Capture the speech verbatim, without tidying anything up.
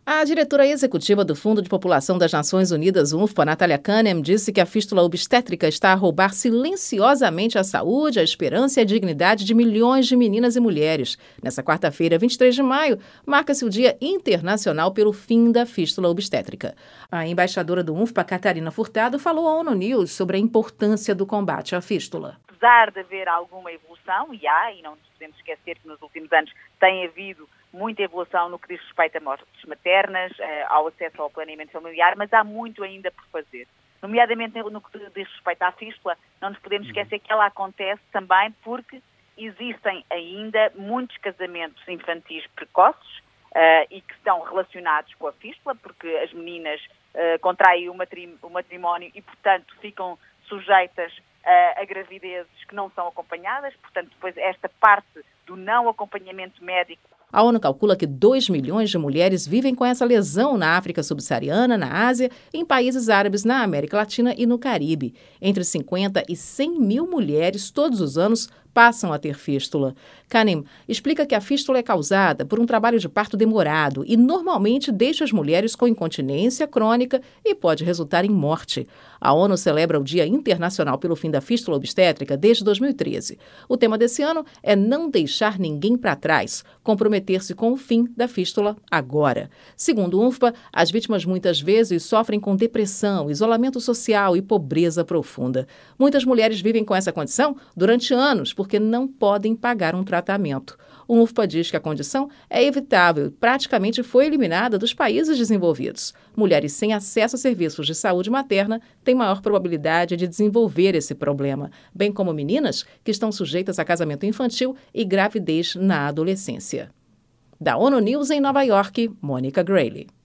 A diretora executiva do Fundo de População das Nações Unidas, UNFPA, Natália Kanem, disse que a fístula obstétrica está a roubar silenciosamente a saúde, a esperança e a dignidade de milhões de meninas e mulheres. Nessa quarta-feira, vinte e três de maio, marca-se o Dia Internacional pelo Fim da Fístula Obstétrica. A embaixadora do UNFPA, Catarina Furtado, falou à ONU News sobre a importância do combate à fístula. Apesar de haver alguma evolução, e há, e não nos podemos esquecer que nos últimos anos tem havido muita evolução no que diz respeito a mortes maternas, ao acesso ao planeamento familiar, mas há muito ainda por fazer. Nomeadamente no que diz respeito à fístula, não nos podemos esquecer que ela acontece também porque existem ainda muitos casamentos infantis precoces uh, e que estão relacionados com a fístula, porque as meninas uh, contraem o, matrim- o matrimónio e, portanto, ficam sujeitas uh, a gravidezes que não são acompanhadas. Portanto, depois esta parte do não acompanhamento médico. A ONU calcula que dois milhões de mulheres vivem com essa lesão na África subsaariana, na Ásia, em países árabes, na América Latina e no Caribe. Entre cinquenta e cem mil mulheres todos os anos passam a ter fístula. Kanem explica que a fístula é causada por um trabalho de parto demorado e normalmente deixa as mulheres com incontinência crônica e pode resultar em morte. A ONU celebra o Dia Internacional pelo Fim da Fístula Obstétrica desde dois mil e treze. O tema desse ano é não deixar ninguém para trás, comprometer-se com o fim da fístula agora. Segundo o UNFPA, as vítimas muitas vezes sofrem com depressão, isolamento social e pobreza profunda. Muitas mulheres vivem com essa condição durante anos porque não podem pagar um tratamento. O UNFPA diz que a condição é evitável e praticamente foi eliminada dos países desenvolvidos. Mulheres sem acesso a serviços de saúde materna têm maior probabilidade de desenvolver esse problema, bem como meninas que estão sujeitas a casamento infantil e gravidez na adolescência. Da ONU News em Nova York, Mônica Grayle.